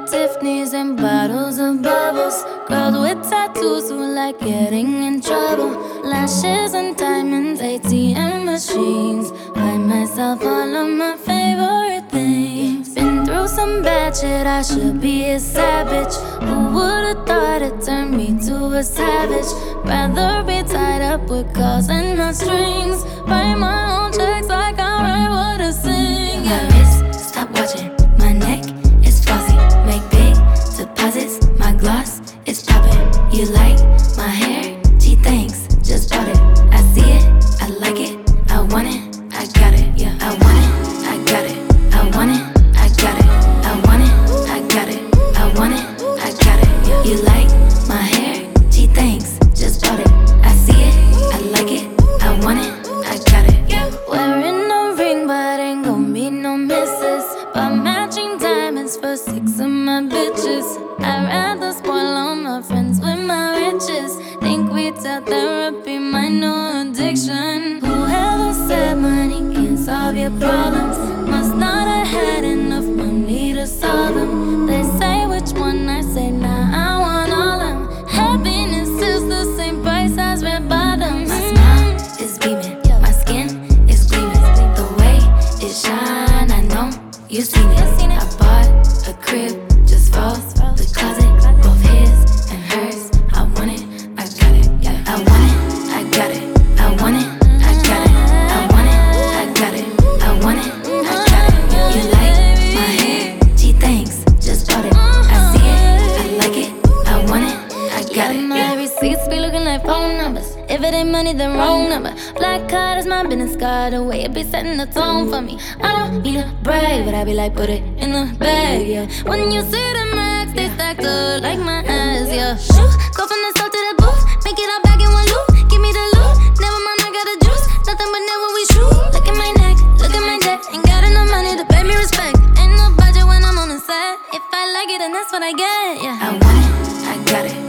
Tiffany's and bottles of bubbles. Girls with tattoos who like getting in trouble. Lashes and diamonds, ATM machines. Buy myself all of my favorite things. Been through some bad shit, I should be a savage. Who would've thought it turned me to a savage? Rather be tied up with calls and not strings. Write my own checks like I write what I sing. My wrist, stop watching. My neck is flossy. Make big deposits. My gloss is popping. You like my hair? Gee, thanks. Just bought it. I see it. I like it. I want it. I got it. Yeah, I want it. I got it. I want it. I got it. I want it. I got it. I want it. I got it. Yeah. You like my hair? Gee, thanks. Just bought it. I see it. I like it. I want it. I got it. Yeah. Wearing a ring, but ain't gon' be no misses. But matching diamonds for 6 of my bitches. I'd rather spoil all my friends with my riches. Think retail therapy, my new addiction. Whoever said money can't solve your problems must not have had enough money to solve them. They say which one, I say nah, I want all them. Happiness is the same price as red bottoms. My smile is beaming. My skin is gleaming. The way it shine, I know you seen it. I bought a crib just for the closet, both his and hers. I want it, I got it. Yeah, I want it, I got it. I want it, I got it. I want it, I got it. I want it, I got it. You like my hair? Gee, thanks. Just bought it. I see it, I like it. I want it, I got it. My receipts be looking like phone numbers. If it ain't money, then wrong number. Black card is my business card. The way it be setting the tone for me. I don't need to brag, but I be like, put it in the bag, yeah. When you see the max, they stacked up like my ass, yeah. Shoot, go from the south to the booth. Make it all back in one loop. Give me the loot. Never mind, I got the juice. Nothing but never we shoot. Look at my neck, look at my debt. Ain't got enough money to pay me respect. Ain't no budget when I'm on the set. If I like it, then that's what I get, yeah. I want it, I got it.